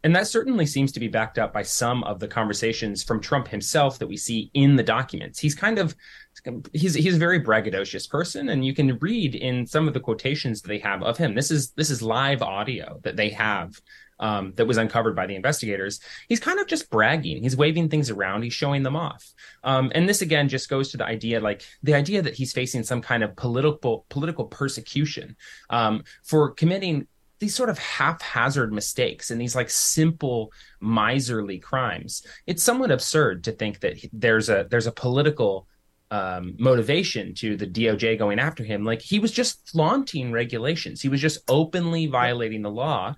And that certainly seems to be backed up by some of the conversations from Trump himself that we see in the documents. He's kind of, he's he's a very braggadocious person, and you can read in some of the quotations that they have of him. This is this is live audio that they have um, that was uncovered by the investigators. He's kind of just bragging. He's waving things around. He's showing them off. Um, and this again just goes to the idea, like the idea that he's facing some kind of political political persecution um, for committing these sort of haphazard mistakes and these like simple miserly crimes. It's somewhat absurd to think that there's a there's a political um, motivation to the D O J going after him. Like, he was just flaunting regulations. He was just openly violating the law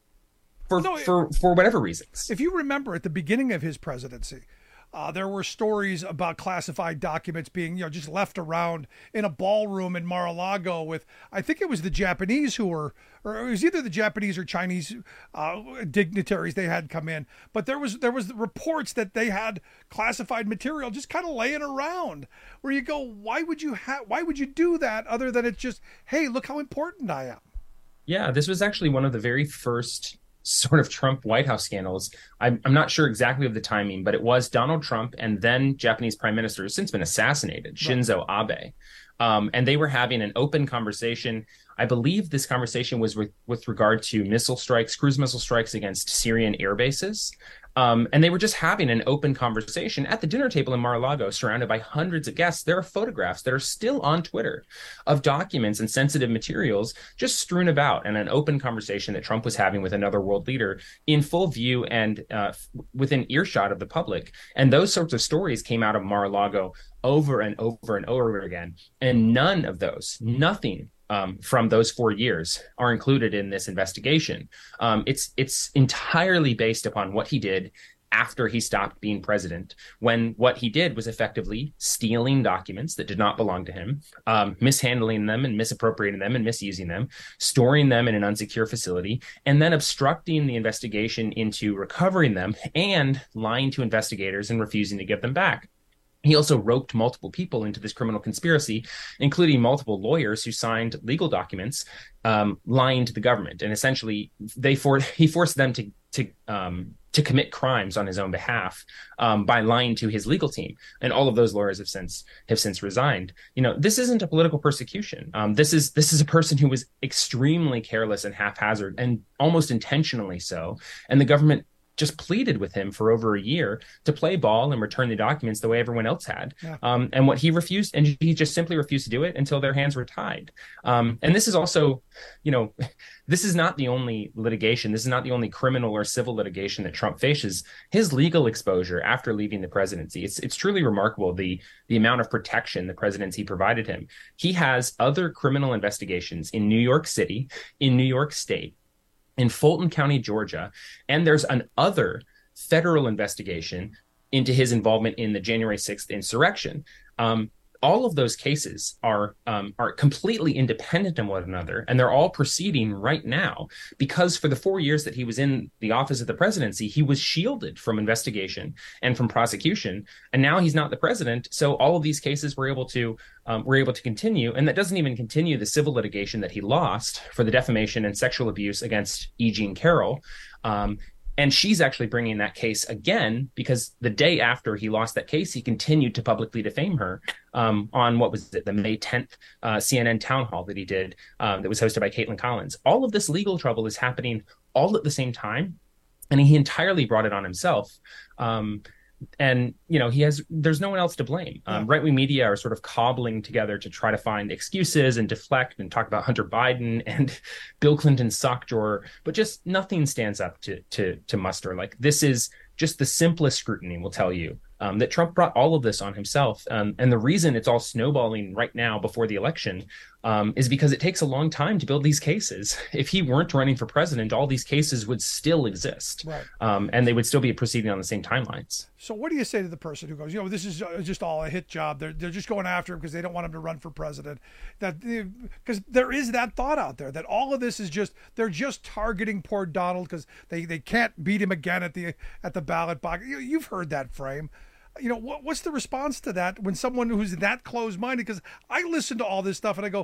for no, for for whatever reasons. If you remember at the beginning of his presidency, Uh, there were stories about classified documents being, you know, just left around in a ballroom in Mar-a-Lago with, I think it was the Japanese who were, or it was either the Japanese or Chinese uh, dignitaries they had come in. But there was there was reports that they had classified material just kind of laying around, where you go, why would you have, why would you do that other than it's just, hey, look how important I am. Yeah, this was actually one of the very first sort of Trump White House scandals. I'm, I'm not sure exactly of the timing, but it was Donald Trump and then Japanese Prime Minister, who's since been assassinated, Shinzo Abe. Um, and they were having an open conversation. I believe this conversation was with, with regard to missile strikes, cruise missile strikes against Syrian air bases. Um, and they were just having an open conversation at the dinner table in Mar-a-Lago, surrounded by hundreds of guests. There are photographs that are still on Twitter of documents and sensitive materials just strewn about, and an open conversation that Trump was having with another world leader in full view and uh, within earshot of the public. And those sorts of stories came out of Mar-a-Lago over and over and over again. And none of those, nothing Um, from those four years are included in this investigation. Um, it's it's entirely based upon what he did after he stopped being president, when what he did was effectively stealing documents that did not belong to him, um, mishandling them and misappropriating them and misusing them, storing them in an unsecure facility, and then obstructing the investigation into recovering them and lying to investigators and refusing to give them back. He also roped multiple people into this criminal conspiracy, including multiple lawyers who signed legal documents um, lying to the government. And essentially, they for, he forced them to to um, to commit crimes on his own behalf um, by lying to his legal team. And all of those lawyers have since have since resigned. You know, this isn't a political persecution. Um, this is this is a person who was extremely careless and haphazard, and almost intentionally so. And the government just pleaded with him for over a year to play ball and return the documents the way everyone else had. Yeah. Um, and what he refused, and he just simply refused to do it until their hands were tied. Um, and this is also, you know, this is not the only litigation. This is not the only criminal or civil litigation that Trump faces. His legal exposure after leaving the presidency, it's it's truly remarkable, the the amount of protection the presidency provided him. He has other criminal investigations in New York City, in New York State, in Fulton County, Georgia, and there's an other federal investigation into his involvement in the January sixth insurrection. Um, all of those cases are um, are completely independent of one another, and they're all proceeding right now because for the four years that he was in the office of the presidency, he was shielded from investigation and from prosecution, and now he's not the president, so all of these cases were able to um, were able to continue, and that doesn't even continue the civil litigation that he lost for the defamation and sexual abuse against E. Jean Carroll. Um, And she's actually bringing that case again because the day after he lost that case, he continued to publicly defame her um, on, what was it, the May tenth uh, C N N town hall that he did um, that was hosted by Caitlin Collins. All of this legal trouble is happening all at the same time, and he entirely brought it on himself. Um, and, you know, he has, there's no one else to blame. Um, yeah. Right-wing media are sort of cobbling together to try to find excuses and deflect and talk about Hunter Biden and Bill Clinton's sock drawer, but just nothing stands up to, to, to muster. Like, this is just the simplest scrutiny will tell you um, that Trump brought all of this on himself. Um, and the reason it's all snowballing right now before the election um, is because it takes a long time to build these cases. If he weren't running for president, all these cases would still exist. Right. Um, and they would still be proceeding on the same timelines. So what do you say to the person who goes, you know, this is just all a hit job. They're, they're just going after him because they don't want him to run for president. That because there is that thought out there that all of this is just, they're just targeting poor Donald because they, they can't beat him again at the at the ballot box. You, you've heard that frame. You know, what, what's the response to that when someone who's that close-minded? Because I listen to all this stuff and I go,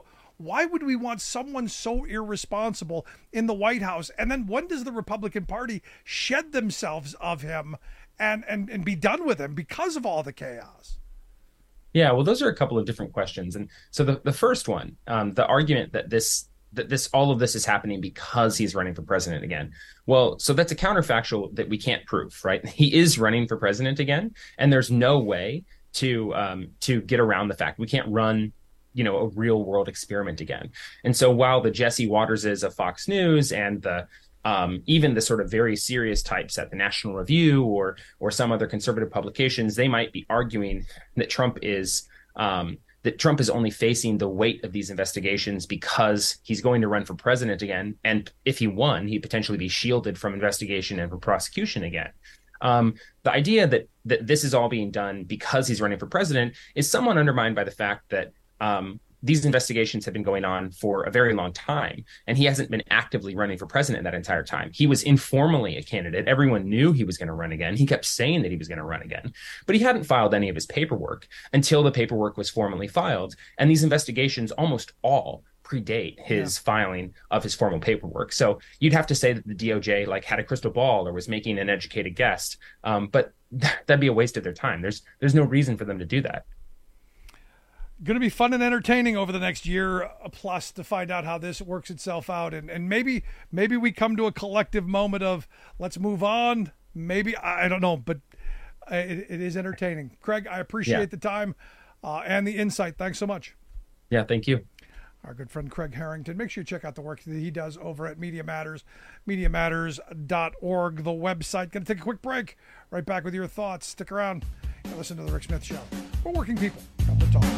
Why would we want someone so irresponsible in the White House? And then when does the Republican Party shed themselves of him and, and, and be done with him because of all the chaos? Yeah, well, those are a couple of different questions. And so the, the first one, um, the argument that this that this all of this is happening because he's running for president again. Well, so that's a counterfactual that we can't prove, right? He is running for president again, and there's no way to um, to get around the fact we can't run, you know, a real world experiment again. And so while the Jesse Waterses of Fox News and the um, even the sort of very serious types at the National Review or or some other conservative publications, they might be arguing that Trump is um, that Trump is only facing the weight of these investigations because he's going to run for president again. And if he won, he'd potentially be shielded from investigation and from prosecution again. Um, the idea that that this is all being done because he's running for president is somewhat undermined by the fact that um, these investigations have been going on for a very long time, and he hasn't been actively running for president that entire time. He was informally a candidate. Everyone knew he was going to run again. He kept saying that he was going to run again, but he hadn't filed any of his paperwork until the paperwork was formally filed. And these investigations almost all predate his yeah. filing of his formal paperwork. So you'd have to say that the D O J like had a crystal ball or was making an educated guess, um, but that'd be a waste of their time. There's there's no reason for them to do that. Going to be fun and entertaining over the next year plus to find out how this works itself out. And, and maybe maybe we come to a collective moment of let's move on. Maybe, I don't know, but it, it is entertaining. Craig, I appreciate yeah. the time uh, and the insight. Thanks so much. Yeah, thank you. Our good friend Craig Harrington. Make sure you check out the work that he does over at Media Matters, media matters dot org, the website. Going to take a quick break. Right back with your thoughts. Stick around and listen to The Rick Smith Show. We're working people. Come to talk.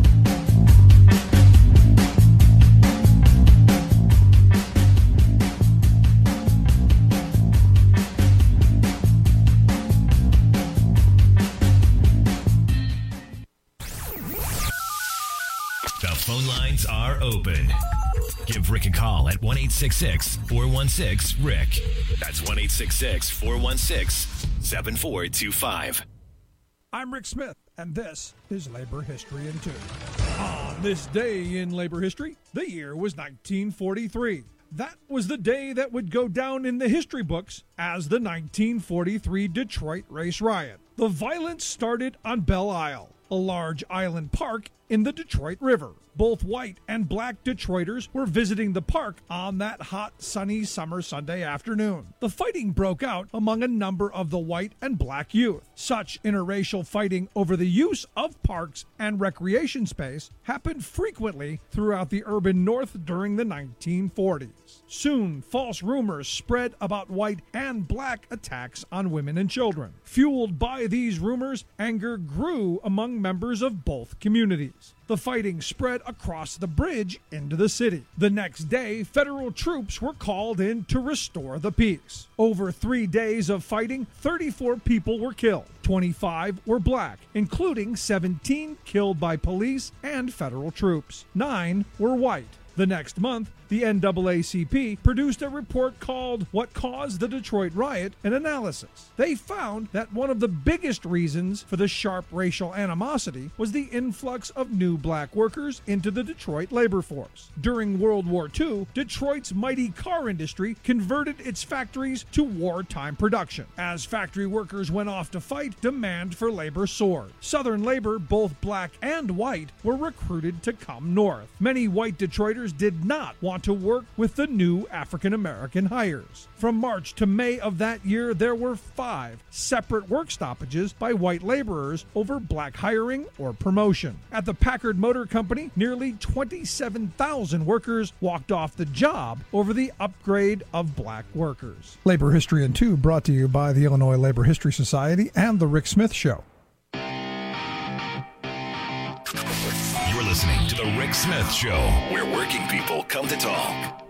Phone lines are open. Give Rick a call at one eight six six, four one six, Rick. That's one eight six six, four one six, seven four two five. I'm Rick Smith, and this is Labor History in Two. On this day in labor history, the year was nineteen forty-three. That was the day that would go down in the history books as the nineteen forty-three Detroit Race Riot. The violence started on Belle Isle, a large island park in the Detroit River. Both white and black Detroiters were visiting the park on that hot, sunny summer Sunday afternoon. The fighting broke out among a number of the white and black youth. Such interracial fighting over the use of parks and recreation space happened frequently throughout the urban North during the nineteen forties. Soon, false rumors spread about white and black attacks on women and children. Fueled by these rumors, anger grew among members of both communities. The fighting spread across the bridge into the city. The next day, federal troops were called in to restore the peace. Over three days of fighting, thirty-four people were killed. twenty-five were black, including seventeen killed by police and federal troops. Nine were white. The next month, the N double A C P produced a report called What Caused the Detroit Riot, an analysis. They found that one of the biggest reasons for the sharp racial animosity was the influx of new black workers into the Detroit labor force. During World War Two, Detroit's mighty car industry converted its factories to wartime production. As factory workers went off to fight, demand for labor soared. Southern labor, both black and white, were recruited to come north. Many white Detroiters did not want to work with the new African-American hires. From March to May of that year, there were five separate work stoppages by white laborers over black hiring or promotion. At the Packard Motor Company, nearly twenty-seven thousand workers walked off the job over the upgrade of black workers. Labor History in Two brought to you by the Illinois Labor History Society and The Rick Smith Show. You're listening to The Rick Smith Show, where working people come to talk.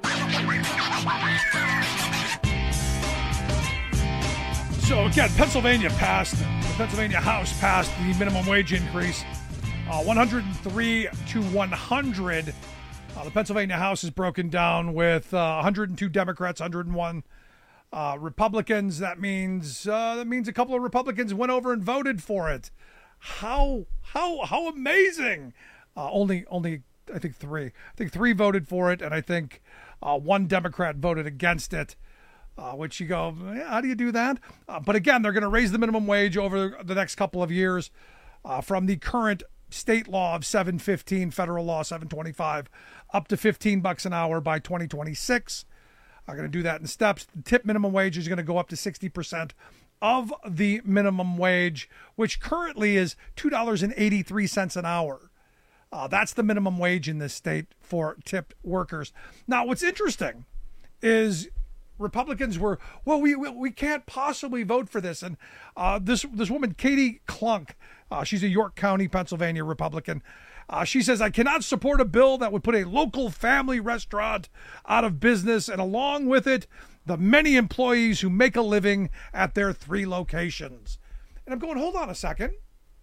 So again, Pennsylvania passed, the Pennsylvania House passed the minimum wage increase, uh, one hundred three to one hundred. Uh, the Pennsylvania House is broken down with uh, one hundred two Democrats, one hundred one uh, Republicans. That means uh, that means a couple of Republicans went over and voted for it. How how how amazing! Uh, only only I think three. I think three voted for it, and I think uh, one Democrat voted against it. Uh, which you go, how do you do that? Uh, but again, they're going to raise the minimum wage over the next couple of years uh, from the current state law of seven fifteen, federal law seven twenty-five, up to fifteen bucks an hour by twenty twenty-six. I'm going to do that in steps. The tip minimum wage is going to go up to sixty percent of the minimum wage, which currently is two dollars and eighty-three cents an hour. Uh, that's the minimum wage in this state for tipped workers. Now, what's interesting is Republicans were, well, we we, we can't possibly vote for this. And uh, this this woman, Katie Klunk, uh, she's a York County, Pennsylvania Republican. Uh, she says, I cannot support a bill that would put a local family restaurant out of business, and along with it, the many employees who make a living at their three locations. And I'm going, hold on a second.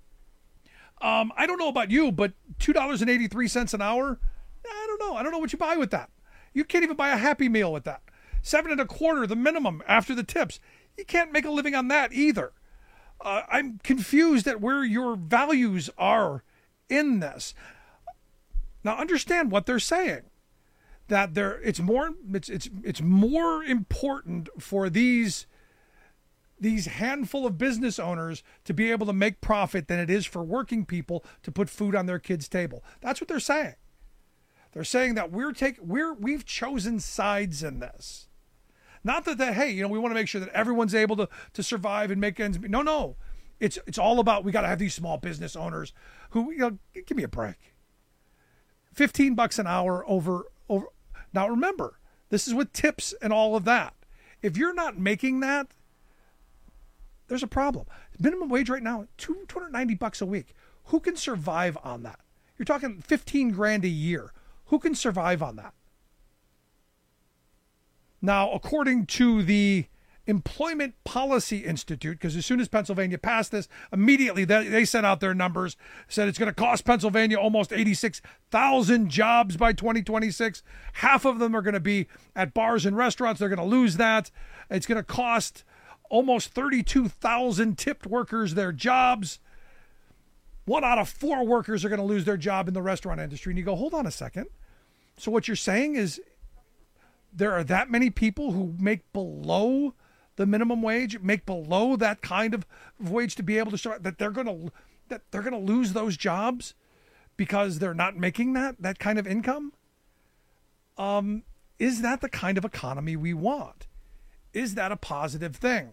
Um, I don't know about you, but two dollars and eighty-three cents an hour, I don't know. I don't know what you buy with that. You can't even buy a Happy Meal with that. Seven and a quarter, the minimum after the tips. You can't make a living on that either. Uh, I'm confused at where your values are in this. Now understand what they're saying. That there, it's more, it's it's it's more important for these these handful of business owners to be able to make profit than it is for working people to put food on their kids' table. That's what they're saying. They're saying that we're take we're we've chosen sides in this. Not that, that hey, you know, we want to make sure that everyone's able to, to survive and make ends meet. No, no. It's it's all about, we got to have these small business owners who, you know, give me a break. fifteen bucks an hour over over. Now remember, this is with tips and all of that. If you're not making that, there's a problem. Minimum wage right now, two hundred ninety bucks a week. Who can survive on that? You're talking fifteen grand a year. Who can survive on that? Now, according to the Employment Policy Institute, because as soon as Pennsylvania passed this, immediately they, they sent out their numbers, said it's going to cost Pennsylvania almost eighty-six thousand jobs by twenty twenty-six. Half of them are going to be at bars and restaurants. They're going to lose that. It's going to cost almost thirty-two thousand tipped workers their jobs. One out of four workers are going to lose their job in the restaurant industry. And you go, hold on a second. So what you're saying is there are that many people who make below the minimum wage, make below that kind of wage to be able to start, that they're going to that they're going to lose those jobs because they're not making that that kind of income? Um, is that the kind of economy we want? Is that a positive thing?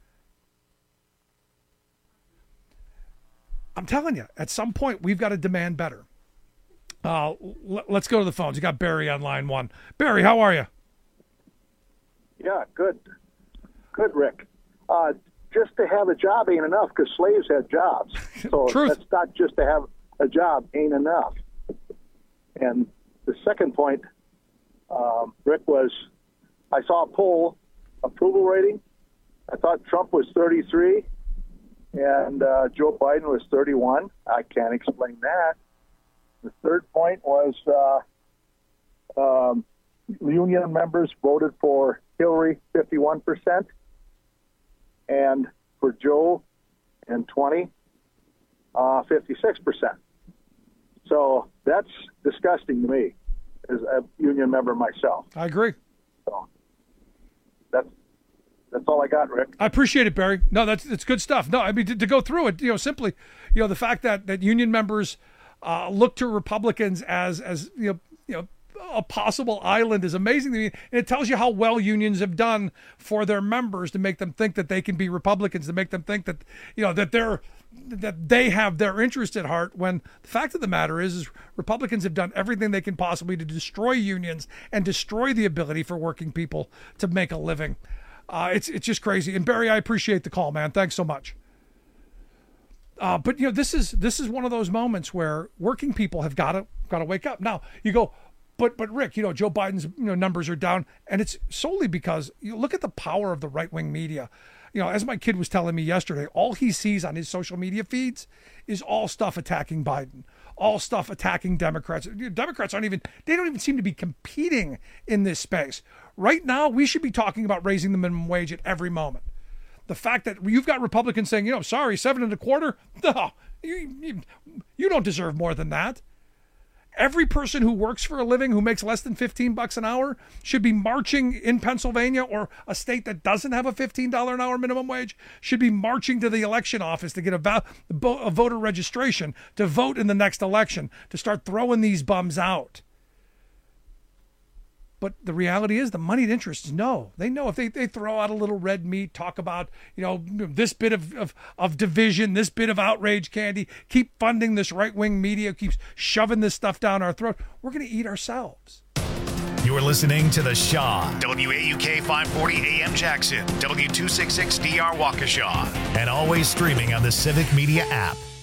I'm telling you, at some point we've got to demand better. Uh, l- let's go to the phones. You got Barry on line one. Barry, how are you? Yeah, good. Good, Rick. Uh, just to have a job ain't enough because slaves had jobs. So Truth. That's not just to have a job ain't enough. And the second point, um, Rick, was I saw a poll approval rating. I thought Trump was thirty-three and uh, Joe Biden was thirty-one. I can't explain that. The third point was uh, um, union members voted for Hillary fifty-one percent, and for Joe and twenty, uh, fifty-six percent. So that's disgusting to me as a union member myself. I agree. So that's that's all I got, Rick. I appreciate it, Barry. No, that's that's good stuff. No, I mean to, to go through it, you know, simply, you know, the fact that that union members uh, look to Republicans as as you know, you know, a possible island is amazing to me. And it tells you how well unions have done for their members to make them think that they can be Republicans, to make them think that, you know, that they're that they have their interest at heart, when the fact of the matter is, is Republicans have done everything they can possibly to destroy unions and destroy the ability for working people to make a living. Uh, it's it's just crazy. And Barry, I appreciate the call, man. Thanks so much. Uh, but you know, this is this is one of those moments where working people have got to got to wake up. Now you go, but but Rick, you know, Joe Biden's you know numbers are down, and it's solely because you look at the power of the right wing media. You know, as my kid was telling me yesterday, all he sees on his social media feeds is all stuff attacking Biden, all stuff attacking Democrats. Democrats aren't even, they don't even seem to be competing in this space. Right now, we should be talking about raising the minimum wage at every moment. The fact that you've got Republicans saying, you know, sorry, seven and a quarter, no, you, you, you don't deserve more than that. every person who works for a living who makes less than fifteen bucks an hour should be marching in Pennsylvania, or a state that doesn't have a fifteen dollars an hour minimum wage, should be marching to the election office to get a, vo- a voter registration to vote in the next election, to start throwing these bums out. But the reality is the moneyed interests know. They know if they, they throw out a little red meat, talk about, you know, this bit of, of, of division, this bit of outrage candy, keep funding this right-wing media, keeps shoving this stuff down our throat, we're going to eat ourselves. You're listening to The Shaw, W A U K five forty A M Jackson, W two sixty-six D R Waukesha, and always streaming on the Civic Media app.